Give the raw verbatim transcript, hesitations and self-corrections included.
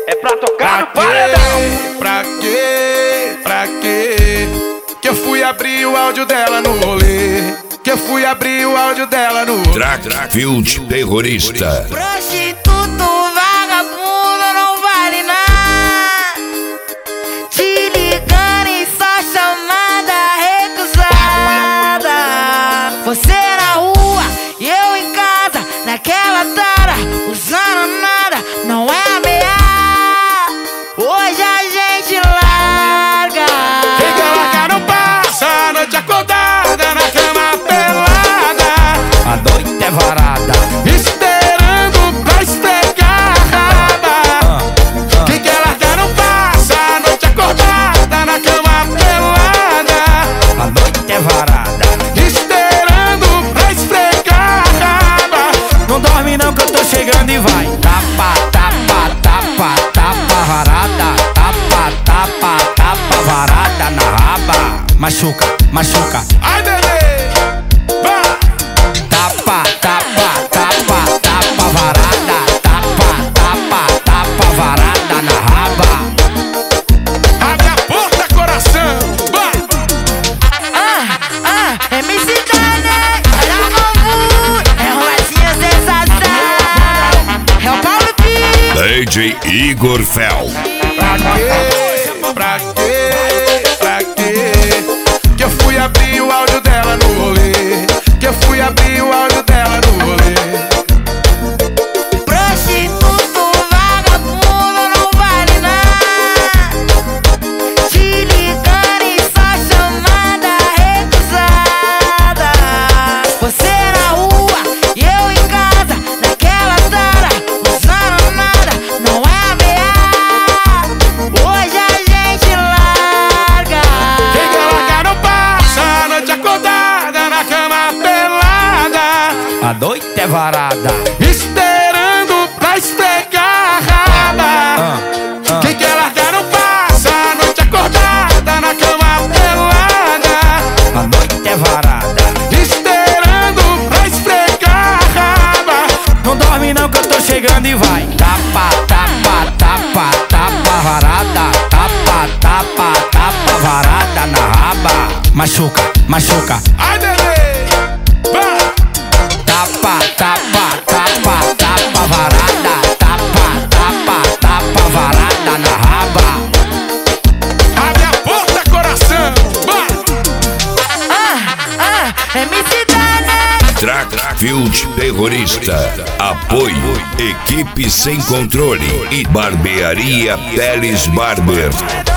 é pra tocar no paredão. Pra quê? Pra quê? Que eu fui abrir o áudio dela no rolê. Que eu fui abrir o áudio dela no rolê. Trackfield terrorista. Prostituto, vagabundo, não vale nada. Te ligando em só chamada recusada. Você na rua e eu em casa, naquela tara, usando nada, não é ameaça. Hoje a gente larga. Quem quer largar não passa a noite acordada na cama pelada. A noite é varada, esperando pra esfregar a raba. Quem quer largar não passa a noite acordada na cama pelada. a noite é varada. Esperando pra esfregar a raba. Não dorme não que eu tô chegando e vai. Tapa, tapa, tapa, tapa varada. Tapa, tapa, tapa varada na raba. Machuca, machuca. Ai, bebê, vai. Tapa, tapa, tapa, tapa varada. Tapa, tapa, tapa varada na raba. Abre a porta, coração, vai. Ah, ah, M C Dane, olha como é rosinha sensação. É o Paulo Pires. D J Igor Fel. Pra quê? Pra quê? Pra quê? Que eu fui abrir o áudio dela no rolê. Que eu fui abrir o áudio dela no rolê. Prostituto, vagabundo, não vale nada. Te ligando em só chamada recusada. Você na rua e eu em casa, naquela tara, usando nada, não é ameaça. Hoje a gente larga. Quem quer largar não passa a noite acordada na cama pelada. A noite é varada. Esperando pra esfregar a raba. Quem quer largar não passa a noite acordada na cama pelada. A noite é varada. Esperando pra esfregar a raba. Não dorme não que eu tô chegando e vai. Tapa, tapa, tapa, tapa varada. Tapa, tapa, tapa varada na raba. Machuca, machuca. Ai, bebê, vai. Tapa, tapa, tapa, tapa varada. Tapa, tapa, tapa varada na raba. Abre a porta, coração, vai. Ah, ah, M C Dane. Trackfield terrorista. Apoio Equipe Sem Controle e Barbearia Peles Barber.